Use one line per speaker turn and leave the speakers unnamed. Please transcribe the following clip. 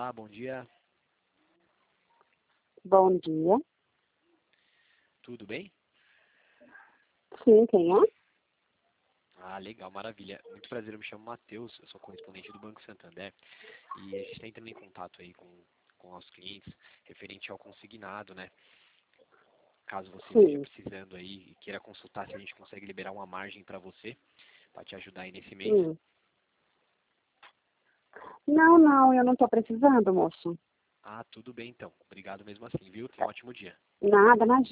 Olá, bom dia.
Bom dia.
Tudo bem?
Sim, quem é?
Ah, legal, maravilha. Muito prazer, eu me chamo Matheus, eu sou correspondente do Banco Santander e a gente está entrando em contato aí com nossos clientes referente ao consignado, né? Caso você esteja
Sim.
precisando aí e queira consultar se a gente consegue liberar uma margem para você, para te ajudar aí nesse mês.
Hum. Não, eu não estou precisando, moço.
Ah, tudo bem então. Obrigado mesmo assim, viu? Tenha um ótimo dia.
Nada, imagina.